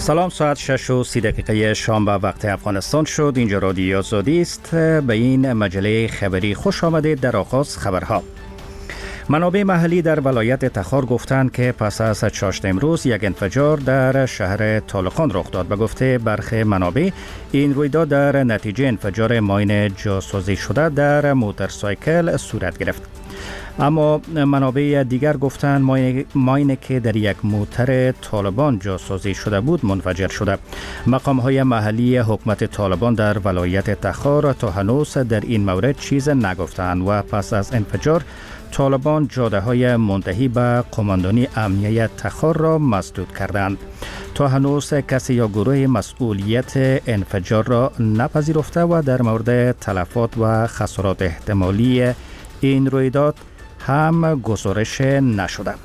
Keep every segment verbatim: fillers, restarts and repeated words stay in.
سلام، ساعت شش و سی دقیقه شام به وقت افغانستان شد. اینجا رادیو آزادی است. به این مجله خبری خوش آمدید. در آغاز خبرها. منابع محلی در ولایت تخار گفتند که پس از چاشت امروز یک انفجار در شهر طالقان رخ داد. به گفته برخی منابع این رویداد در نتیجه انفجار ماین جاسازی شده در موتورسایکل صورت گرفت. اما منابع دیگر گفتند ماینی که در یک موتر طالبان جاسازی شده بود منفجر شده. مقام‌های محلی حکومت طالبان در ولایت تخار تا هنوز در این مورد چیز نگفتند و پس از انفجار طالبان جاده‌های منتهی به قماندانی امنیت تخار را مسدود کردند. تا هنوز کسی یا گروه مسئولیت انفجار را نپذیرفته و در مورد تلفات و خسارات احتمالی این رویداد هم گزارش نشده.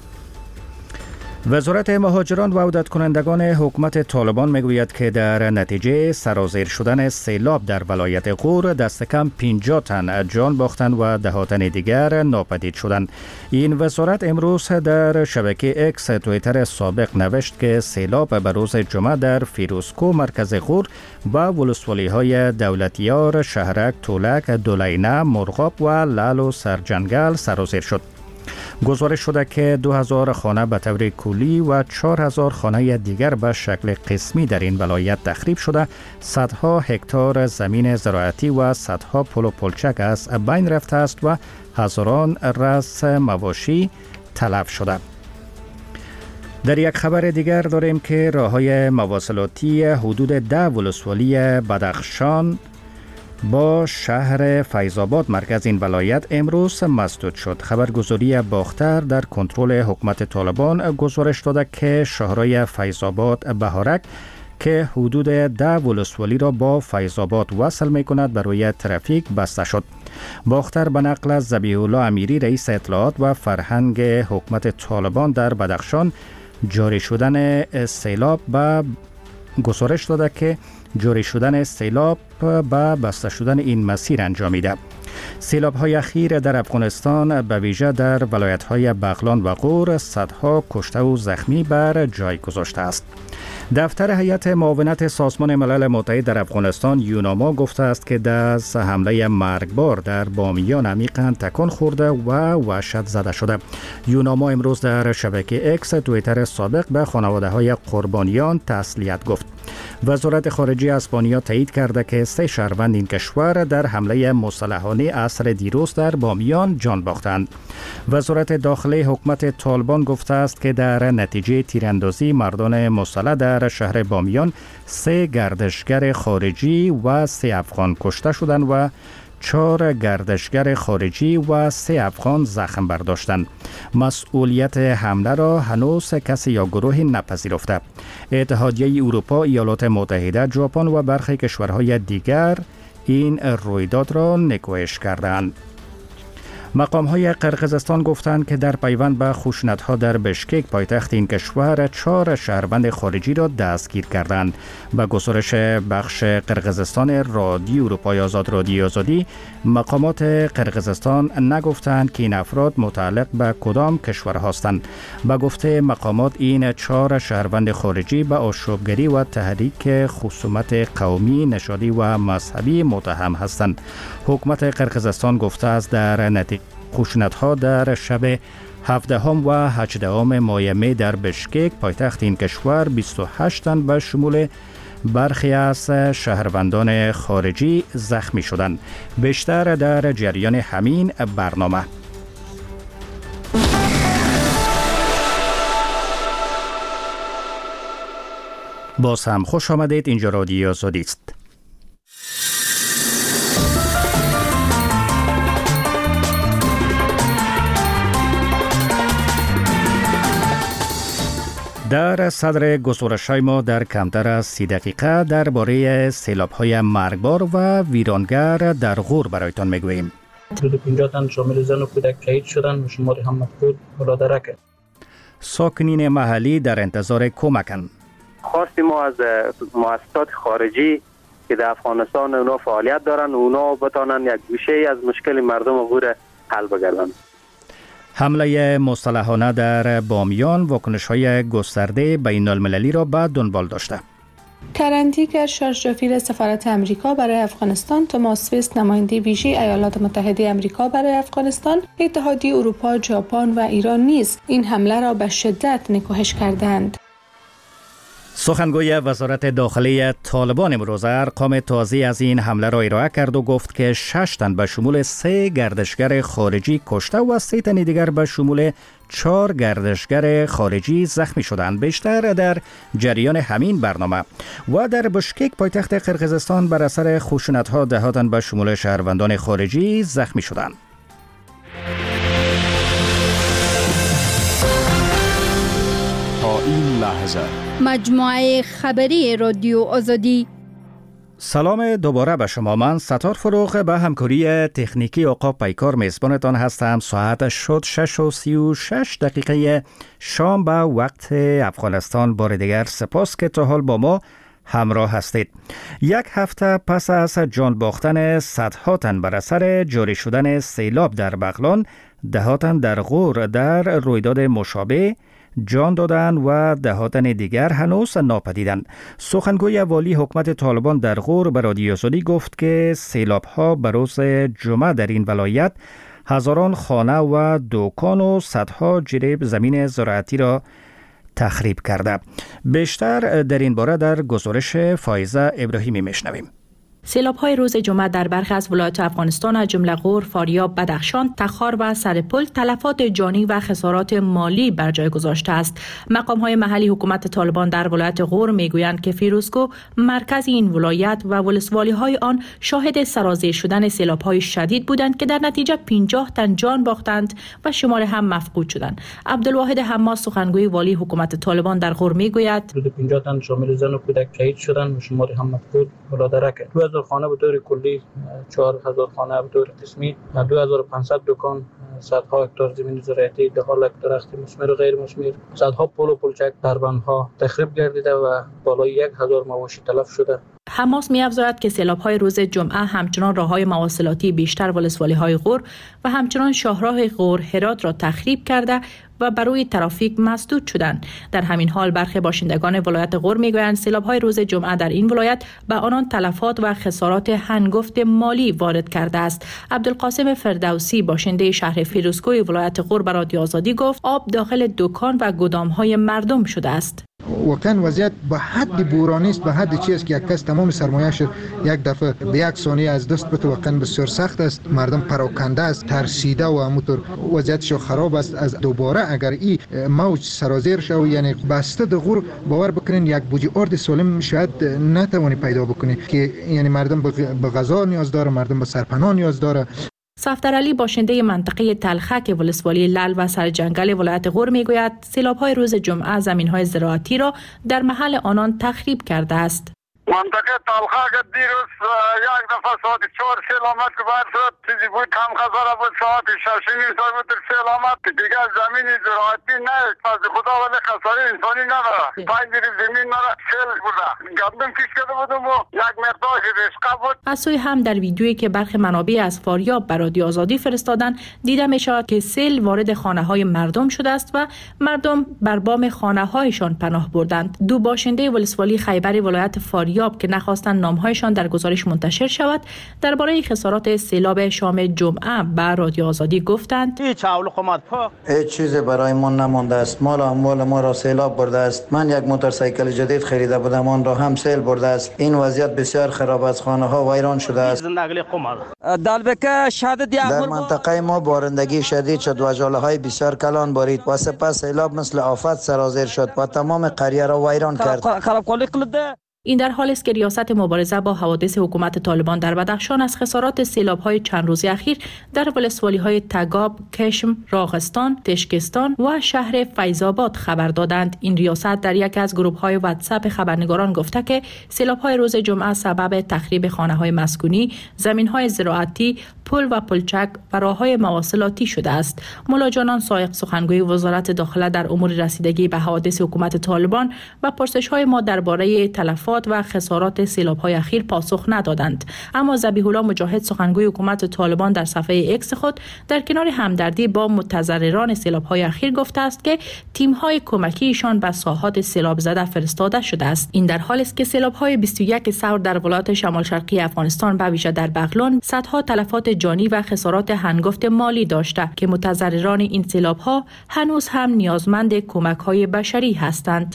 وزارت مهاجران و عودت کنندگان حکومت طالبان میگوید که در نتیجه سرازیر شدن سیلاب در ولایت غور دست کم پنجاه تن جان باختند و ده تن دیگر ناپدید شدند. این وزارت امروز در شبکه اکس توییتر سابق نوشت که سیلاب به روز جمعه در فیروزکو مرکز غور و ولسوالی های دولتیار، شهرک، تولک، دولینه، مرغاب و لال و سرجنگل سرازیر شد. گزارش شده که دو هزار خانه به طور کلی و چهار هزار خانه دیگر به شکل قسمی در این ولایت تخریب شده. صدها هکتار زمین زراعتی و صدها پل و پلچک از بین رفته است و هزاران رأس مواشی تلف شده. در یک خبر دیگر داریم که راههای مواصلاتی حدود ده ولسوالی بدخشان با شهر فیض‌آباد مرکز این ولایت امروز مسدود شد. خبرگزاری باختر در کنترل حکومت طالبان گزارش داده که شهرهای فیض‌آباد، بهارک که حدود ده ولسوالی را با فیض‌آباد وصل می کند برای ترافیک بسته شد. باختر به نقل از ذبیح الله امیری رئیس اطلاعات و فرهنگ حکومت طالبان در بدخشان جاری شدن سیلاب به گزارش داده که جاری شدن سیلاب به بسته شدن این مسیر انجامیده. سیلاب های اخیر در افغانستان به ویژه در ولایت های بغلان و غور صدها کشته و زخمی بر جای گذاشته است. دفتر هیئت معاونت سازمان ملل متحد در افغانستان یوناما گفته است که از حمله مرگبار در بامیان عمیقاً تکان خورده و وحشت زده شده. یوناما امروز در شبکه اکس توییتر سابق به خانواده های قربانیان تسلیت گفت. وزارت خارجه اسپانیا تایید کرده که سه شهروند این کشور در حمله مسلحانه عصر دیروز در بامیان جان باختند. وزارت داخلی حکومت طالبان گفته است که در نتیجه تیراندازی مردان مسلح در شهر بامیان سه گردشگر خارجی و سه افغان کشته شدند و چهار گردشگر خارجی و سه افغان زخم برداشتند. مسئولیت حمله را هنوز کسی یا گروهی نپذیرفته. اتحادیه اروپا، ایالات متحده، ژاپن و برخی کشورهای دیگر این رویداد را نکوهش کردند. مقام‌های قرقیزستان گفتند که در پیوند به خشونت‌ها در بشکک پایتخت این کشور چهار شهروند خارجی را دستگیر کردند. به گزارش بخش قرقیزستان رادیو اروپای آزاد رادیو آزادی، مقامات قرقیزستان نگفتند که این افراد متعلق به کدام کشور هستند. به گفته مقامات این چهار شهروند خارجی به آشوبگری و تحریک خصومت قومی، نژادی و مذهبی متهم هستند. حکومت قرقیزستان گفته است در نتیجه خشونت‌ها در شب هفدهم و هجدهم ماه می در بشکک پایتخت این کشور بیست و هشت تن به شمول برخی از شهروندان خارجی زخمی شدند. بیشتر در جریان همین برنامه. باز هم خوش آمدید. اینجا رادیو آزادی است. در صدر گزارش‌های ما در کمتر از سی دقیقه درباره سیلاب‌های مرگبار و ویرانگر در غور برایتان میگوییم. حدود پنجاه تن شامل زن و کودک شهید شدند و شمار هم مفقود بالا که ساکنین محلی در انتظار کمکند. خواست ما از مؤسسات خارجی که در افغانستان اونا فعالیت دارن، اونا بتانن یک گوشه از مشکل مردم غور حل بگردند. حمله مسلحانه در بامیان واکنش‌های گسترده بین المللی را به دنبال داشته. کرندیگر شارژافیر سفارت امریکا برای افغانستان، توماس ویست نماینده ویژه ایالات متحده امریکا برای افغانستان، اتحادیه اروپا، ژاپن و ایران نیز این حمله را به شدت نکوهش کردند. سخنگوی وزارت داخلی طالبان امروز ارقام تازه از این حمله را ارائه کرد و گفت که شش تن به شمول سه گردشگر خارجی کشته و سه تن دیگر به شمول چهار گردشگر خارجی زخمی شدند. بیشتر در جریان همین برنامه و در بشکک پایتخت قرقیزستان بر اثر خشونت‌ها ده تن به شمول شهروندان خارجی زخمی شدند. تا این لحظه مجموعه خبری رادیو آزادی. سلام دوباره به شما. من ستار فروغ به همکاری تکنیکی عقاب پیکار میزبانتان هستم. ساعت شد شش و سی و شش دقیقه شام به وقت افغانستان. بار دیگر سپاس که تا حال با ما همراه هستید. یک هفته پس از جان باختن صدها تن بر اثر جاری شدن سیلاب در بغلان، ده تن در غور در رویداد مشابه جان دادن و ده تن دیگر هنوز ناپدیدند. سخنگوی والی حکومت طالبان در غور به رادیو آزادی گفت که سیلاب ها به روز جمعه در این ولایت هزاران خانه و دکان و صدها جریب زمین زراعتی را تخریب کرده. بیشتر در این باره در گزارش فایزه ابراهیمی میشنویم. سیلاب‌های روز جمعه در برخی از ولایات افغانستان از جمله غور، فاریاب، بدخشان، تخار و سرپل تلفات جانی و خسارات مالی بر جای گذاشته است. مقام‌های محلی حکومت طالبان در ولایت غور میگویند که فیروزکو، مرکز این ولایت و ولسوالی‌های آن شاهد سرازیر شدن سیلاب‌های شدید بودند که در نتیجه پنجاه تن جان باختند و شمار هم مفقود شدند. عبدالواحد حماس، سخنگوی والی حکومت طالبان در غور میگوید پنجاه تن شامل زن و کودک شهید شدند و شمار هم مفقود بالا درک. دو هزار خانه به طور کلی، چهار هزار خانه به طور قسمی، دو هزار و پانصد دکان، صدها هکتار زمین زراعتی، ده ها لک درخت مثمر و غیر مثمر، صدها پل و پلچک، دربندها تخریب گردیده و بالای یک هزار مواشی تلف شده. حماس می‌افزاید که سیلاب‌های روز جمعه همچنان راه‌های مواصلاتی بیشتر ولسوالی‌های غور و همچنان شاهراه غور هرات را تخریب کرده و بر روی ترافیک مسدود شدند. در همین حال برخی باشندگان ولایت غور میگویند سیلاب‌های روز جمعه در این ولایت به آنان تلفات و خسارات هنگفت مالی وارد کرده است. عبدالقاسم فردوسی، باشنده شهر فیروزکوی ولایت غور، به رادیو آزادی گفت آب داخل دکان و گدام‌های مردم شده است. واقعا وضعیت به حد بورانی است، به حد چیزی که یک کس تمام سرمایه‌اش یک دفعه به یک ثانیه از دست بده. واقعا بسیار سخت است. مردم پراکنده است، ترسیده و همونطور وضعیتش خراب است. از دوباره اگر این موج سرازیر شود، یعنی بسته د غور، باور بکنین یک بوجی ارد سالم شاید نتوانی پیدا بکنی که یعنی مردم به غذا نیاز داره، مردم به سرپناه نیاز داره. صفدر علی، باشنده منطقه تلخک ولسوالی لل و سرجنگل ولایت غور میگوید سیلاب‌های روز جمعه زمین‌های زراعتی را در محل آنان تخریب کرده است. منطقه تلخک دیروز یک دفعه ساعت چهار سیل آمد که باید شد چیزی بود کم خساره بود، ساعت شش نیم ساعت بود سیل آمد که دیگر زمین زراعتی نه از خدا ولی خساره انسانی نداره. پنج جریب زمین نداره، سیل بوده، گندم کش کرده بودم و یک مقدار رشقه بود. از سوی هم در ویدیویی که برخی منابع از فاریاب به رادیو آزادی فرستادن دیده می شود که سیل وارد خانه های مردم شده است و مردم بر بام خانه هایشان پناه بردند. دو باشنده ولسوالی خیبر ولایت فاریاب که نخواستن نامهایشان در گزارش منتشر شود درباره خسارات سیلاب شام جمعه به رادیو آزادی گفتند هیچ چیزی برای ما نمانده است. مال و اموال ما را سیلاب برده است. من یک موتورسایکل جدید خریده بودم، آن را هم سیل برده است. این وضعیت بسیار خراب است. خانه ها ویران شده است. در منطقه ما بارندگی شدید شد و ژاله های بسیار کلان بارید و سپس سیلاب مثل آفت سرازیر شد و تمام قریه را ویران کرد. این در حال است که ریاست مبارزه با حوادث حکومت طالبان در بدخشان از خسارات سیلاب‌های چند روز اخیر در ولسوالی‌های تگاب، کشم، راغستان، تشکستان و شهر فیض‌آباد خبر دادند. این ریاست در یک از گروه‌های واتساپ خبرنگاران گفته که سیلاب‌های روز جمعه سبب تخریب خانه‌های مسکونی، زمین‌های زراعتی، پل و پلچک و راههای مواصلاتی شده است. مولا جانان سایق سخنگوی وزارت داخله در امور رسیدگی به حوادث حکومت طالبان و پرسش‌های ما درباره تلفات و خسارات سیلاب‌های اخیر پاسخ ندادند. اما ذبیح الله مجاهد سخنگوی حکومت طالبان در صفحه اکس خود در کنار همدردی با متضرران سیلاب‌های اخیر گفته است که تیم‌های کمکیشان به ساحات سیلاب زده فرستاده شده است. این در حالی است که سیلاب‌های بیست و یک سور در ولایت شمال شرقی افغانستان به ویژه در بغلان صدها تلفات جانی و خسارات هنگفت مالی داشته که متضرران این سیلاب‌ها هنوز هم نیازمند کمک‌های بشری هستند.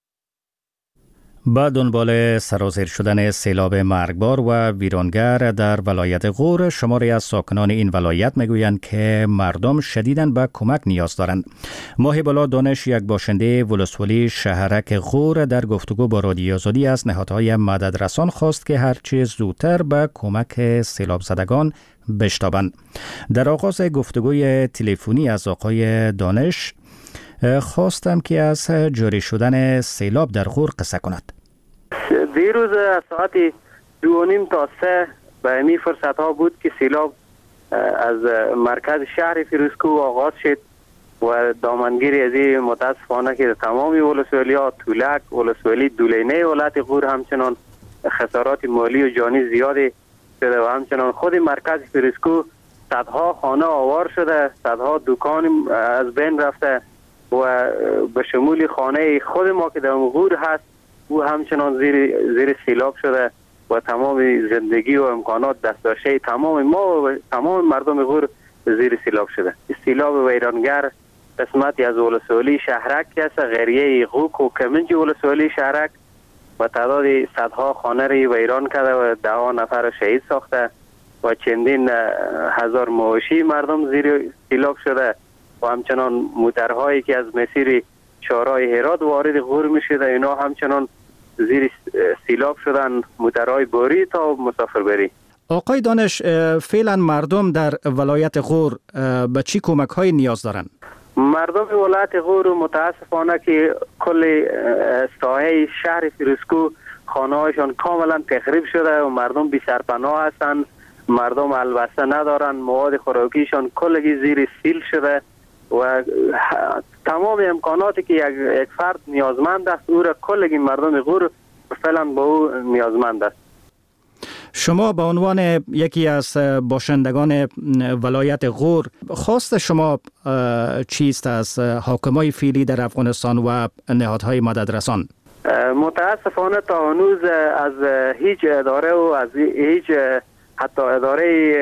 با دنبال سرازیر شدن سیلاب مرگبار و ویرانگر در ولایت غور، شماری از ساکنان این ولایت میگویند که مردم شدیداً به کمک نیاز دارند. محب الله دانش، یک باشنده ولسوالی شهرک غور، در گفتگو با رادیو آزادی از نهادهای مددرسان خواست که هرچه زودتر به کمک سیلاب زدگان بشتابند. در آغاز گفتگوی تلفنی از آقای دانش خواستم که از جاری شدن سیلاب در غور قصه کند. دیروز ساعت دو و نیم تا سه به این فرصت ها بود که سیلاب از مرکز شهر فیروزکوه آغاز شد و دامنگیری از این متاسفانه که تمامی ولسوالی ها، تولک، ولسوالی دولینه ولایت غور همچنان خسارات مالی و جانی زیادی شده و همچنان خود مرکز فیروزکوه صدها خانه آوار شده، صدها دکان از بین رفته و به شمول خانه خود ما که در غور هست او همچنان زیر زیر سیلاب شده و تمام زندگی و امکانات دسترسی تمام ما و تمام مردم غور زیر سیلاب شده. سیلاب ویرانگر قسمتی از ولسوالی شهرک است، غریه غوک و کمنج ولسوالی شهرک و تعداد صدها خانه را ویران کرده و ده ها نفر شهید ساخته و چندین هزار مواشی مردم زیر سیلاب شده و همچنان موترهایی که از مسیر شارای هرات وارد غور می شده اینا همچنان زیر سیلاب شدن، موترهای باری تا مسافر بری. آقای دانش، فعلا مردم در ولایت غور به چی کمک های نیاز دارند؟ مردم ولایت غور متاسفانه که کل ساحه شهر فیروزکوه خانه هایشان کاملا تخریب شده و مردم بی سرپناه هستند، مردم البسه ندارن، مواد خوراکیشان کلگی زیر سیل شده و تمام امکاناتی که یک, یک فرد نیازمند است او را کلگی مردم غور فعلا با او نیازمند است. شما به عنوان یکی از باشندگان ولایت غور، خواست شما چیست از حاکمای فعلی در افغانستان و نهادهای مددرسان؟ متاسفانه تا هنوز از هیچ اداره و از هیچ حتی اداره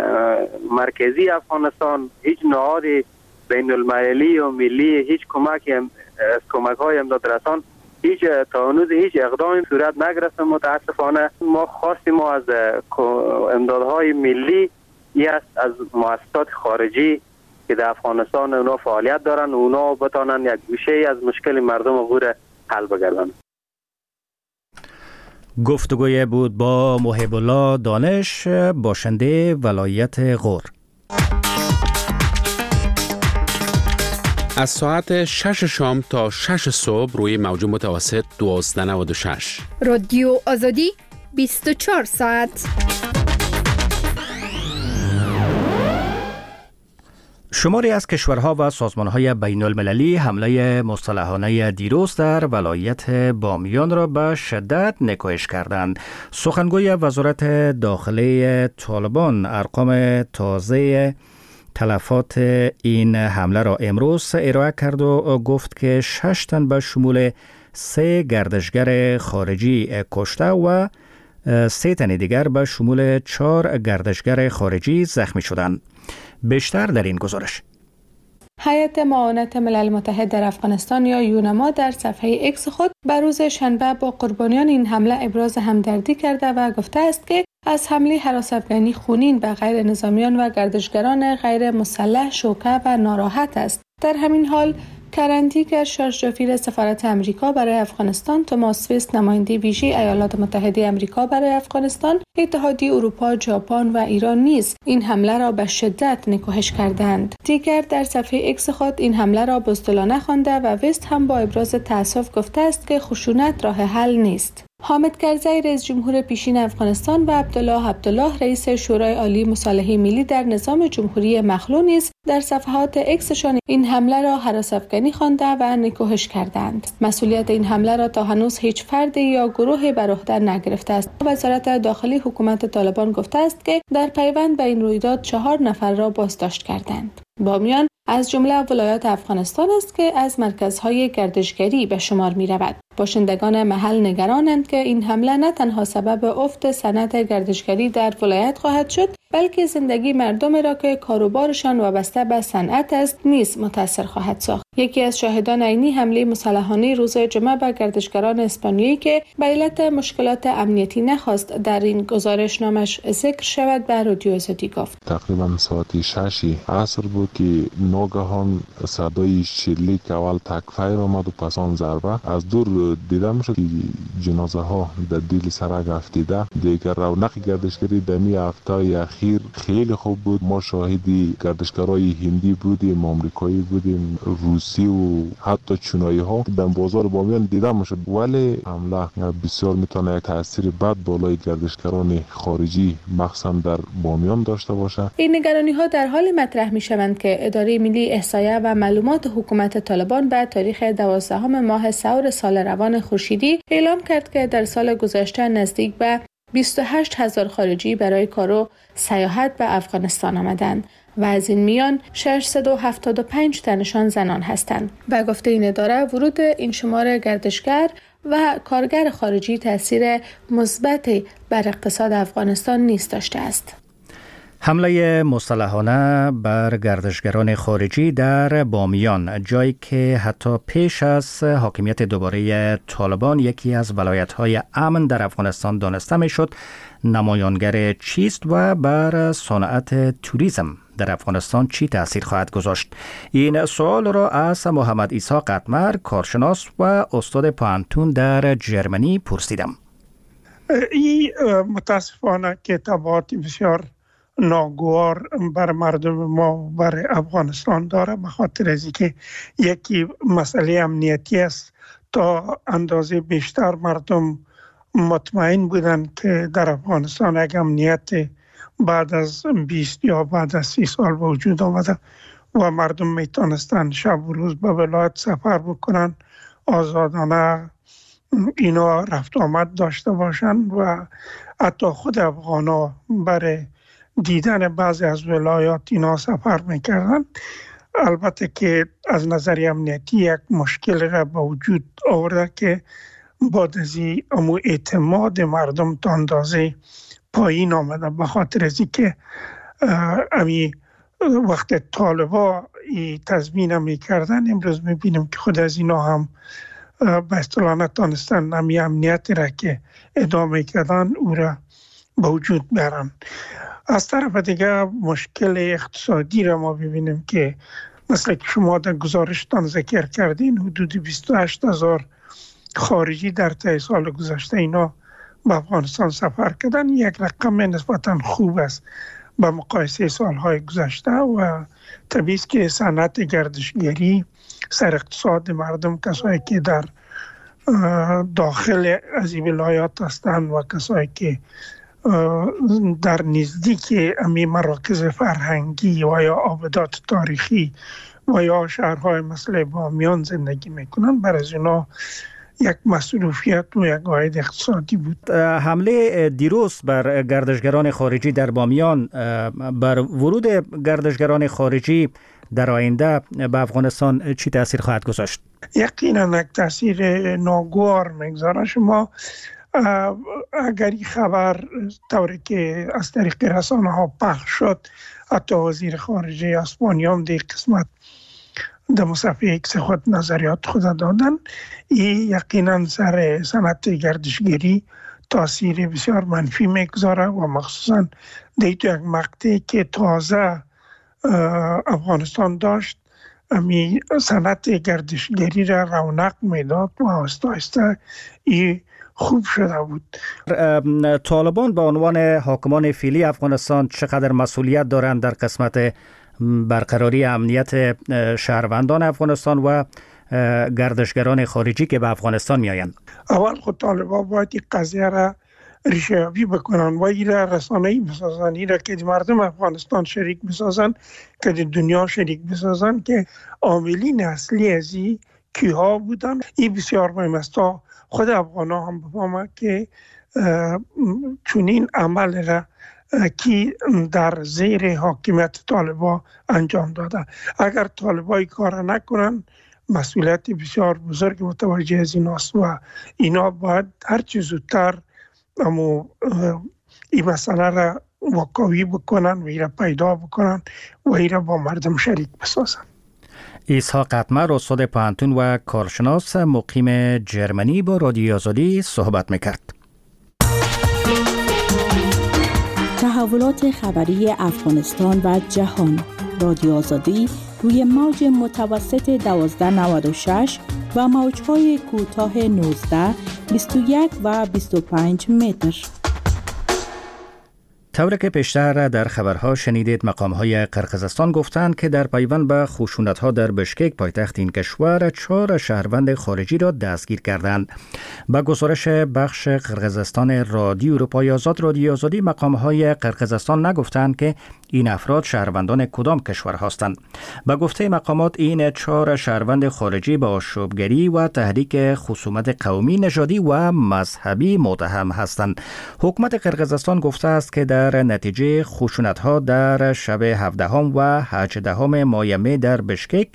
مرکزی افغانستان، هیچ نهاد بین المللی و ملی، هیچ کمک از کمک های امداد رسان هیچ تا هنوز هیچ اقدامی صورت نگرفته. متاسفانه ما خواستیم ما از امدادهای ملی ای است از مؤسسات خارجی که در افغانستان اونا فعالیت دارن اونا بتانن یک گوشه از مشکل مردم غور حل بگردن. گفتگوی بود با محب الله دانش، باشنده ولایت غور. از ساعت شش شام تا شش صبح روی موج متوسط دوازده و نود و شش. رادیو آزادی بیست و چهار ساعت. شماری از کشورها و سازمانهای بین المللی حمله مسلحانه دیروز در ولایت بامیان را به شدت نکوهش کردند. سخنگوی وزارت داخلی طالبان ارقام تازه تلفات این حمله را امروز ارائه کرد و گفت که شش تن به شمول سه گردشگر خارجی کشته و سه تن دیگر به شمول چهار گردشگر خارجی زخمی شدند. بیشتر در این گزارش. هیئت معاونت ملل متحد در افغانستان یا یونما در صفحه اکس خود بر روز شنبه با قربانیان این حمله ابراز همدردی کرده و گفته است که از حمله هراس افغانی خونین به غیر نظامیان و گردشگران غیر مسلح شوکه و ناراحت است. در همین حال کرندیگر شارژ جافیر سفارت امریکا برای افغانستان، توماس ویست نماینده ویژه ایالات متحده امریکا برای افغانستان، اتحادیه اروپا، ژاپن و ایران نیز این حمله را به شدت نکوهش کردند. دیگر در صفحه اکس خود این حمله را بزدلانه خوانده و ویست هم با ابراز تأسف گفته است که خشونت راه حل نیست. حامد کرزی رئیس جمهور پیشین افغانستان و عبدالله عبدالله رئیس شورای عالی مصالحه ملی در نظام جمهوری مخلوع نیز در صفحات اکسشان این حمله را هراس‌افکنی خوانده و نکوهش کردند. مسئولیت این حمله را تا هنوز هیچ فرد یا گروه بر عهده نگرفته است. وزارت داخلی حکومت طالبان گفته است که در پیوند به این رویداد چهار نفر را بازداشت کردند. بامیان از جمله ولایات افغانستان است که از مرکزهای گردشگری به شمار می رود. باشندگان محل نگرانند که این حمله نه تنها سبب افت صنعت گردشگری در ولایت خواهد شد، بلکه زندگی مردم را که کاروبارشان وابسته به صنعت است نیز متاثر خواهد ساخت. یکی از شاهدان عینی حمله مسلحانه روز جمعه به گردشگران اسپانیایی که به علت مشکلات امنیتی نخواست در این گزارشنامش ذکر شود به رادیو آزادی گفت. تقریبا ساعت شش عصر بود که ناگهان صدای شلیک اول تکفیر آمد و پس آن ضربه از دور دیده میشد که جنازه ها در دیل سرک افتیده. دیگر رونق گردشگری دمی هفته اخیر خیلی خوب بود. ما شاهدی گردشگرای هندی بودیم، آمریکایی بودیم، روسی و حتی چینایی ها در بازار بامیان دیده میشد. ولی حمله بسیار میتونه یک تاثیر بد بالای گردشگران خارجی مخصوصا در بامیان داشته باشه. این نگرانی ها در حال مطرح میشوند که اداره ملی احصایه و معلومات حکومت طالبان به تاریخ دوازدهم ماه سور سال روان خورشیدی اعلام کرد که در سال گذشته نزدیک به بیست و هشت هزار خارجی برای کار و سیاحت به افغانستان آمدند و از این میان ششصد و هفتاد و پنج تنشان زنان هستند. به گفته این اداره ورود این شمار گردشگر و کارگر خارجی تاثیر مثبت بر اقتصاد افغانستان نیز داشته است. حمله مسلحانه بر گردشگران خارجی در بامیان، جایی که حتی پیش از حاکمیت دوباره طالبان یکی از ولایت‌های امن در افغانستان دانسته می‌شد، نمایانگر چیست و بر صنعت توریسم در افغانستان چی تأثیر خواهد گذاشت؟ این سوال را از محمد عیسی قطمر، کارشناس و استاد پانتون در جرمنی پرسیدم. این متاسفانه که تبعات بسیار ناگوار بر مردم ما بر افغانستان داره، به خاطر از اینکه یکی مسئله امنیتی است. تا اندازه بیشتر مردم مطمئن بودن که در افغانستان یک امنیت بعد از بیست یا بعد از سی سال به وجود آمده و مردم میتونستن شب و روز به ولایت سفر بکنن، آزادانه اینا رفت آمد داشته باشن و حتی خود افغانا برای دیدن بعضی از ولایات اینا سفر میکردن. البته که از نظر امنیتی یک مشکل را به وجود آورده که بعد از امو اعتماد مردم تا اندازه پایین آمده، به خاطر از اینکه امی وقت طالبا ای تضمین میکردن، امروز میبینیم که خود از اینا هم به اصطلاح نتانستن امی امنیت را که ادامه کردن او را به وجود بیارن. از طرف دیگه مشکل اقتصادی را ما ببینیم که مثل که شما در گزارشتان ذکر کردین، حدود بیست و هشت هزار خارجی در طی سال گذشته اینا به افغانستان سفر کردن. یک رقم نسبتا خوب است به مقایسه سالهای گذشته و طبیعی است که صنعت گردشگری سر اقتصاد مردم، کسایی که در داخل از این ولایات هستند و کسایی که در نزدیک امی مراکز فرهنگی و یا آبادات تاریخی و یا شهرهای مثل بامیان زندگی میکنن، برای از اینا یک مسئولیت و یک عاید اقتصادی بود. حمله دیروز بر گردشگران خارجی در بامیان بر ورود گردشگران خارجی در آینده به افغانستان چی تأثیر خواهد گذاشت؟ یقینا یک تأثیر ناگوار میگذاره. شما اگر این خبر طوری که از طریق رسانه ها پخش شد، حتی وزیر خارجه اسپانیا هم در قسمت در مصفحه ایکس خود نظریات خود دادن، این یقینا سر صنعت گردشگری تاثیر بسیار منفی میگذاره و مخصوصا در یک مقطعی که تازه افغانستان داشت امی صنعت گردشگری را رونق میداد و آهسته آهسته این خوب شده بود. طالبان به عنوان حاکمان فعلی افغانستان چقدر مسئولیت دارند در قسمت برقراری امنیت شهروندان افغانستان و گردشگران خارجی که به افغانستان میآیند؟ اول خود طالبان باید این قضیه را ریشه‌یابی بکنن و این را رسانه‌ای بسازن، این را که مردم افغانستان شریک بسازن، که دنیا شریک بسازن که عاملین اصلی از این کیها بودن. این بسیار مهم است تا خود افغان‌ها هم بفهمند که چنین عمل را کی در زیر حاکمیت طالبان انجام داده. اگر طالبان کار نکنن مسئولیت بسیار بزرگ متوجه از این است و اینا باید هر چه زودتر اما این مسئله را واقعی بکنن و این را پیدا بکنن و این را با مردم شریک بسازن. اسحاق اتمر، استاد پوهنتون و کارشناس مقیم جرمنی، با رادیو آزادی صحبت میکرد. تحولات خبری افغانستان و جهان. رادیو آزادی روی موج متوسط دوازده نود و شش و موج‌های کوتاه نوزده، بیست و یک و بیست و پنج متر. طوری که پیشتر در خبرها شنیدید، مقام‌های قرقیزستان گفتند که در پیوند به خشونت‌ها در بشکک پایتخت این کشور چهار شهروند خارجی را دستگیر کردند. با گزارش بخش قرقیزستان رادیو اروپای آزاد، رادیو آزادی، مقام‌های قرقیزستان نگفتند که این افراد شهروندان کدام کشور هستند. با گفته مقامات این چهار شهروند خارجی با آشوبگری و تحریک خصومت قومی، نژادی و مذهبی متهم هستند. حکومت قرقیزستان گفته است که در در نتیجه خشونت‌ها در شب هفدهم و هجدهم ماه می در بشکک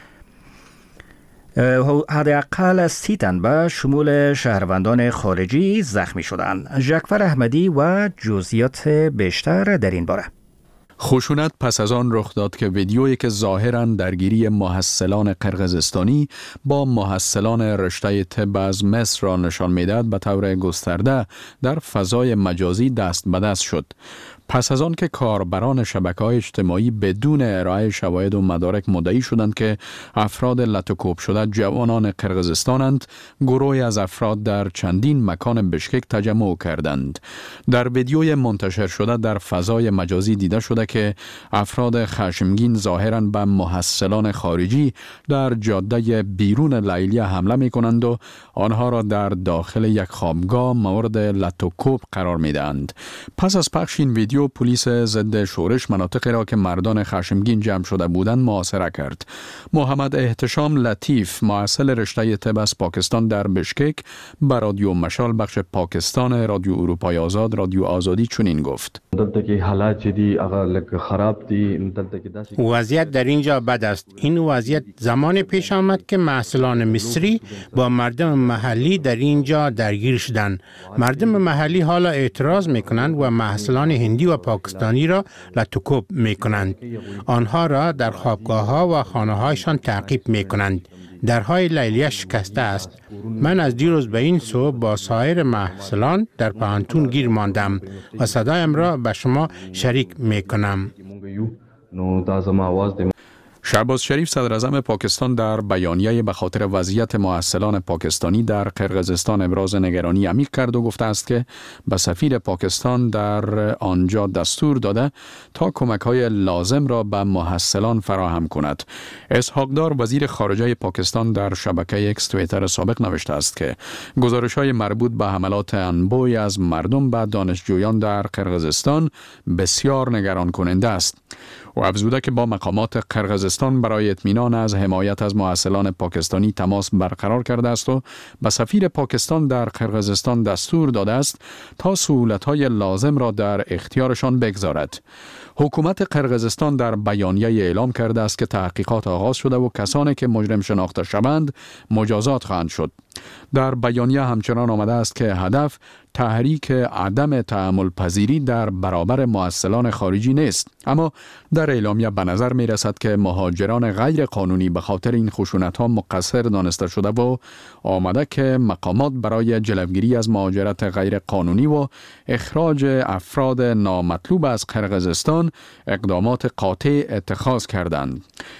حداقل سی تن به شمول شهروندان خارجی زخمی شدند. جعفر احمدی و جزئیات بیشتر در این باره. خشونت پس از آن رخ داد که ویدیویی که ظاهراً درگیری محصلان قرقیزستانی با محصلان رشته طب از مصر را نشان می‌دهد به طور گسترده در فضای مجازی دست به دست شد. پس از آن که کاربران شبکه‌های اجتماعی بدون ارائه شواهد و مدارک مدعی شدند که افراد لطوکوب شده جوانان قرقیزستانند، گروهی از افراد در چندین مکان بشکک تجمع کردند. در ویدیوی منتشر شده در فضای مجازی دیده شده که افراد خشمگین ظاهراً به محصلان خارجی در جاده بیرون لیلیه حمله می‌کنند و آنها را در داخل یک خوابگاه مورد لطوکوب قرار می‌دهند. پس از پخش این ویدیو، پلیس ضد شورش مناطقی را که مردان خشمگین جمع شده بودند محاصره کرد. محمد احتشام لطیف، محصل رشته طب از پاکستان در بشکک، به رادیو مشال بخش پاکستان رادیو اروپای آزاد رادیو آزادی چنین گفت: وضعیت در اینجا بد است. این وضعیت زمان پیش آمد که محصلان مصری با مردم محلی در اینجا درگیر شدند. مردم محلی حالا اعتراض میکنند و محصلان هندی و پاکستانی را لطوکوب میکنند. آنها را در خوابگاه ها و خانه هایشان تعقیب میکنند. درهای لیلیه شکسته است. من از دیروز به این سو با سایر محصلان در پوهنتون گیر ماندم و صدایم را به شما شریک میکنم. شهباز شریف، صدر اعظم پاکستان، در بیانیه به خاطر وضعیت محصلان پاکستانی در قرقیزستان ابراز نگرانی عمیق کرد و گفته است که به سفیر پاکستان در آنجا دستور داده تا کمک‌های لازم را به محصلان فراهم کند. اسحاق دار، وزیر خارجه پاکستان، در شبکه اکس توییتر سابق نوشته است که گزارش‌های مربوط به حملات انبوهی از مردم به دانشجویان در قرقیزستان بسیار نگران کننده است. و افزوده که با مقامات قرقیزستان برای اطمینان از حمایت از محصلان پاکستانی تماس برقرار کرده است و به سفیر پاکستان در قرقیزستان دستور داده است تا سهولت‌های لازم را در اختیارشان بگذارد. حکومت قرقیزستان در بیانیه اعلام کرده است که تحقیقات آغاز شده و کسانی که مجرم شناخته شوند مجازات خواهند شد. در بیانیه همچنان آمده است که هدف تحریک عدم تحمل پذیری در برابر محصلان خارجی نیست، اما در اعلامیه به نظر می رسد که مهاجران غیر قانونی به خاطر این خشونت ها مقصر دانسته شده و آمده که مقامات برای جلوگیری از مهاجرت غیر قانونی و اخراج افراد نامطلوب از قرقیزستان اقدامات قاطع اتخاذ کردند.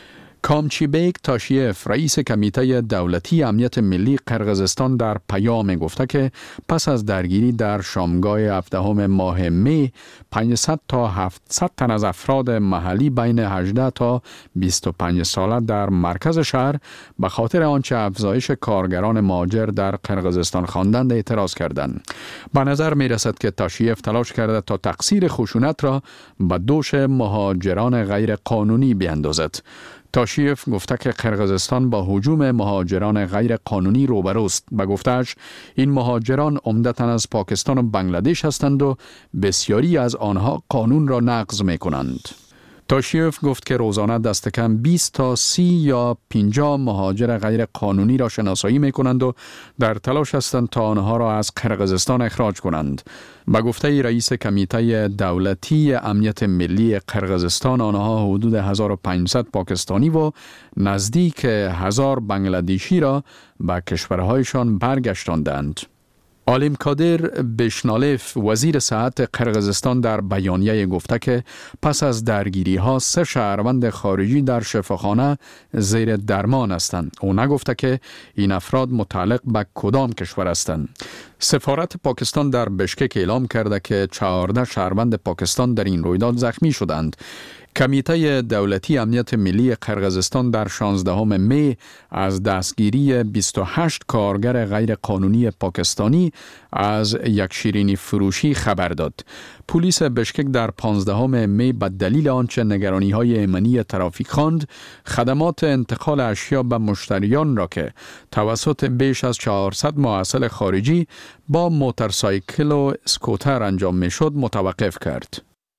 کامچیبیک تاشیف رئیس کمیته دولتی امنیت ملی قرقیزستان در پیام گفته که پس از درگیری در شامگاه هفدهم ماه می پانصد تا هفتصد تن از افراد محلی بین هجده تا بیست و پنج ساله در مرکز شهر به خاطر آنچه افزایش کارگران مهاجر در قرقیزستان خواندند اعتراض کردند. به نظر می رسد که تاشیف تلاش کرده تا تقصیر خشونت را به دوش مهاجران غیر قانونی بیندازد. تاشیف گفته که قرقیزستان با هجوم مهاجران غیر قانونی روبروست و گفتهش این مهاجران عمدتاً از پاکستان و بنگلادش هستند و بسیاری از آنها قانون را نقض می کنند. تاشیف گفت که روزانه دست کم بیست تا سی یا پنجاه مهاجر غیر قانونی را شناسایی می کنند و در تلاش هستند تا آنها را از قرقیزستان اخراج کنند. با گفته رئیس کمیته دولتی امنیت ملی قرقیزستان آنها حدود هزار و پانصد پاکستانی و نزدیک هزار بنگلادشی را به کشورهایشان برگشتاندند. عالم کادر بشنالف وزیر صحت قرقیزستان در بیانیه گفته که پس از درگیری ها سه شهروند خارجی در شفاخانه زیر درمان هستند. او نگفته که این افراد متعلق به کدام کشور هستند. سفارت پاکستان در بشکک اعلام کرده که چهارده شهروند پاکستان در این رویداد زخمی شدند. کمیته دولتی امنیت ملی قرقیزستان در شانزدهم می از دستگیری بیست و هشت کارگر غیر قانونی پاکستانی از یک شیرینی فروشی خبر داد. پلیس بشکک در پانزدهم می به دلیل آنچه نگرانی های امنی ترافیک خواند، خدمات انتقال اشیا به مشتریان را که توسط بیش از چهارصد محصل خارجی با موتورسایکل و اسکوتر انجام می شد متوقف کرد.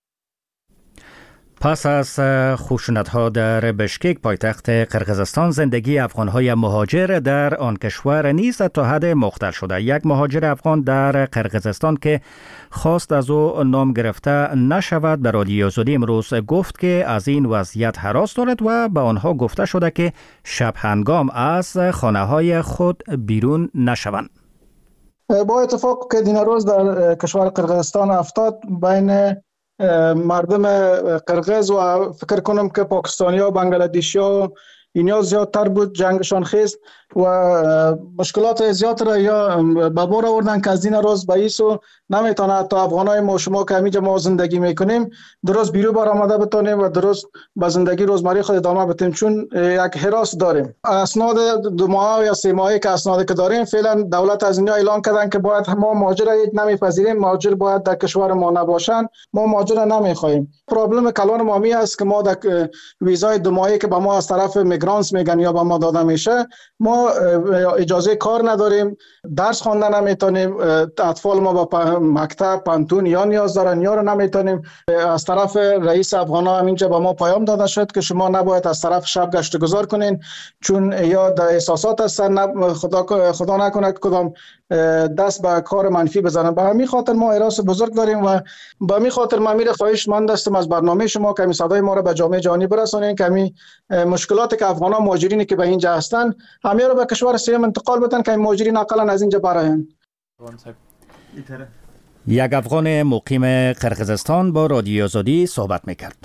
پس از خشونت‌ها در بشکک پایتخت قرقیزستان، زندگی افغان‌های مهاجر در آن کشور نیز تا حد مختل شده. یک مهاجر افغان در قرقیزستان که خواست از او نام گرفته نشود به رادیو آزادی امروز گفت که از این وضعیت هراس دارد و به آنها گفته شده که شب هنگام از خانه‌های خود بیرون نشوند. با اتفاق که دین روز در کشور قرقیزستان افتاد بین مردم قرقیز و فکر کنم که پاکستانی ها و بنگلادشی ها اینا زیادتر بود جنگشان خیست و مشکلات زیاد را یا به بار آوردن که از دین روز به ایسو نمیتونه حتی افغانای ما شما که همینجا ما زندگی میکنیم درست بیرو بر آمده بتونیم و درست به زندگی روزمره خود ادامه بدیم، چون یک حراس داریم. اسناد دو ماه یا سه ماهه که اسنادی که داریم فعلا دولت از اینجا اعلان کردن که باید ما مهاجر نمیپذیریم، مهاجر باید در کشور ما نباشن، ما مهاجر نمیخوایم. پرابلم کلان ما می است که ما در ویزای دو ماهه که به ما از طرف میگرانتس میگن یا به ما داده میشه ما اجازه کار نداریم، درس خواندن نمیتونیم، اطفال ما با مکتب پانتون یا نیاز دارن یا رو نمیتونیم. از طرف رئیس افغانا همینجا به ما پیام داده شد که شما نباید از طرف شب گشت گذار کنین چون یا در احساسات هستن، خدا خدا نکنه کدام دست به کار منفی بزنن. به همین خاطر ما حراس بزرگ داریم و به همین خاطر ما میره خواهش مند هستم از برنامه شما که صدای ما رو به جامعه جهانی برسونین که مشکلاتی که افغانا مهاجرینی که به اینجا هستن همه رو به کشور سوم انتقال بدن که مهاجرین اقلا از اینجا برن. یک افغان مقیم قرقیزستان با رادیو آزادی صحبت میکرد.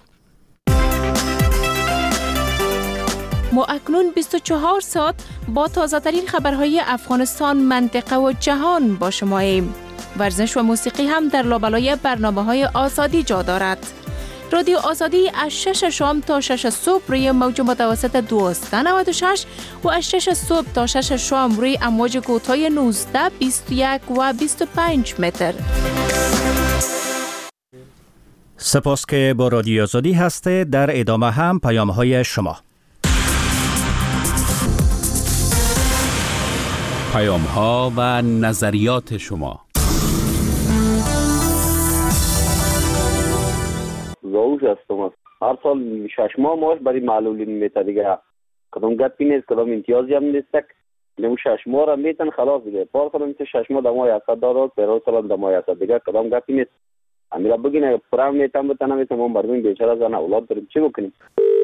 ما اکنون بیست و چهار ساعت با تازه ترین خبرهای افغانستان، منطقه و جهان با شماییم. ورزش و موسیقی هم در لابلای برنامه های آزادی جا دارد. رادیو آزادی از شش شام تا شش صبح روی موج متوسط دویست و نود و شش و از شش صبح تا شش شام روی امواج کوتاه نوزده، بیست و یک و بیست و پنج متر. سپاس که با رادیو آزادی هسته. در ادامه هم پیام های شما. پیام ها و نظریات شما. زوج هستم. هر سال شش ماه ماش برای معلولین میته دیگه. کدام گپی نیست، کدام امتیازی هم نیست. نمو شش ماه را میتن خلاص دیگه. پار کنم که شش ماه دمای هست دارد، پیرو سال دمای هست دیگه. کدام گپی نیست. امیرا بگین پرام میتم بتنم میتم ما مردم بیچاره زن اولاد داریم چی بکنیم؟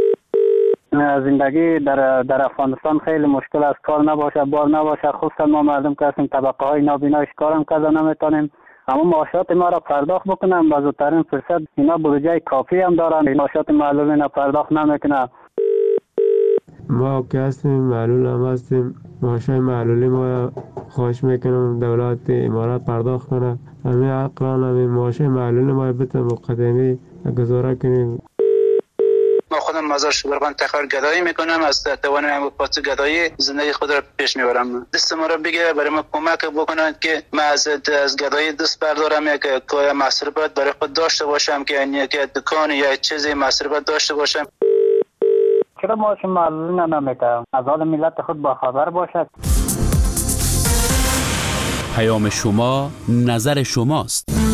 زندگی در در افغانستان خیلی مشکل است. کار نباشه، بار نباشه، خصوصا ما مردم که هستیم طبقه های نابینایش کارم کرده نمیتونیم. اما معاشات ما را پرداخت بکنم با زودترین فرصت. اینا بودجه کافی هم دارن، معاشات معلولین را پرداخت نمیکنه. ما که هستیم معلول هم هستیم، معاشای معلولی ما خواهش میکنم دولت امارات پرداخت کنه، همین اقران همین معاشای معلولی ما بتونه مقدمی گزاره کنیم. ما خودم مزار شبرغان تخار گدایی میکنم، از توان پاس گدایی زندگی خود را پیش میبرم. دست ما را بگیره برای ما کمک بکنند که ما از از گدایی دست بردارم، یک کار مصرفات برای خود داشته باشم، که یک دکان یا چیزی مصرفات داشته باشم. چرا معاش معلولی نمیکنم؟ از حال ملت خود با خبر باشد. پیام شما نظر شماست.